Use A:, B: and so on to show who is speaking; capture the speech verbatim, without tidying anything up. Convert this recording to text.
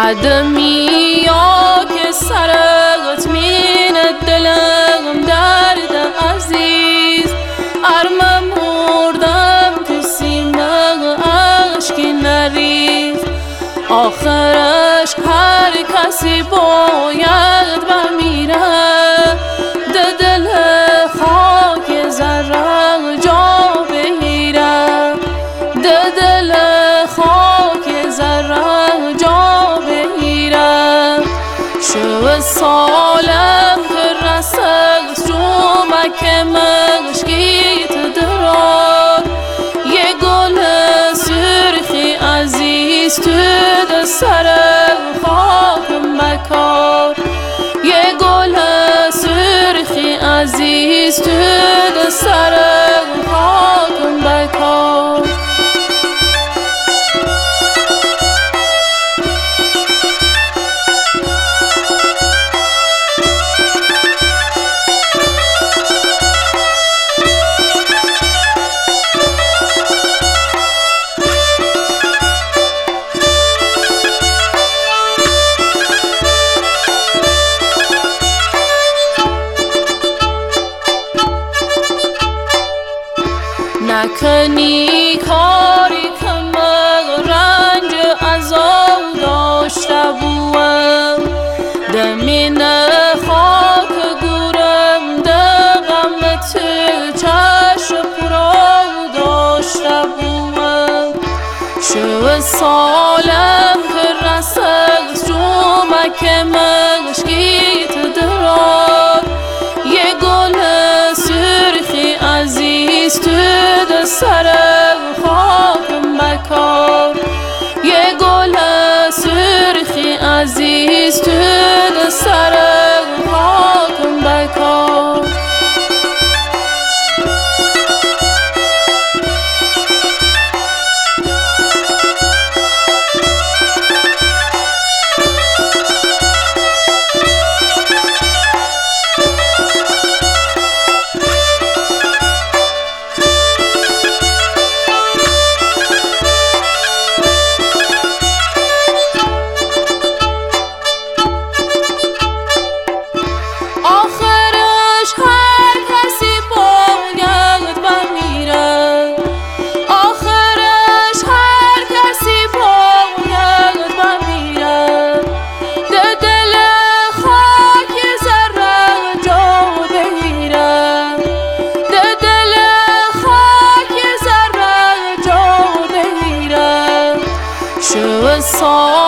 A: قدمی یا که سرت مینه دلم درد عزیز ارم مردم تو سینه عشقی نریز آخرش هر کسی باید بمیره ده دل خاک ذره جا بگیره ده دل خاک ذره جا بگیره شو سالم که رسد جومک مشکیت درار یه گل سرخی عزیز تو ده سر خاک مکار یه گل سرخی عزیز تو ده سر خاک مکار نکنی کاری که من رنج عذاب داشته بوم دمین خاک گورم ده غم تو چشم پرو داشته بوم شو سالم که رسد جومک مشکیت درار یه گل سرخی عزیز تو ده سر خاک مکار یه گل سرخی عزیز تو ده سر خاک مکار شو